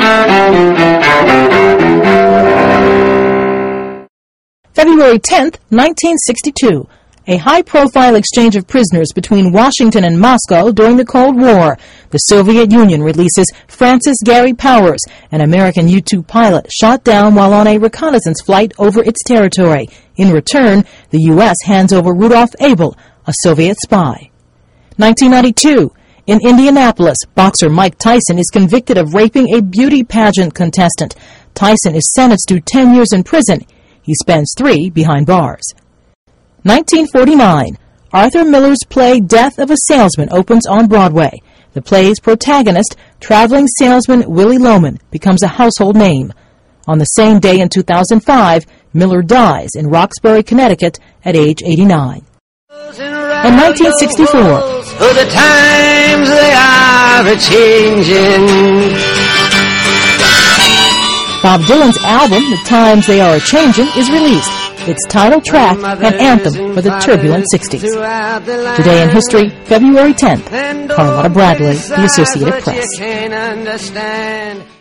February 10th, 1962. A high-profile exchange of prisoners between Washington and Moscow during the Cold War. The Soviet Union releases Francis Gary Powers, an American U-2 pilot shot down while on a reconnaissance flight over its territory. In return, the U.S. hands over Rudolf Abel, a Soviet spy. 1992. In Indianapolis, boxer Mike Tyson is convicted of raping a beauty pageant contestant. Tyson is sentenced to 10 years in prison. He spends 3 behind bars. 1949. Arthur Miller's play Death of a Salesman opens on Broadway. The play's protagonist, traveling salesman Willie Loman, becomes a household name. On the same day in 2005, Miller dies in Roxbury, Connecticut at age 89. In 1964, the times they are a-changing. Bob Dylan's album, The Times They Are A-Changin', is released. Its title track, an anthem for the turbulent 60s. Today in history, February 10th. Carlotta Bradley, The Associated Press.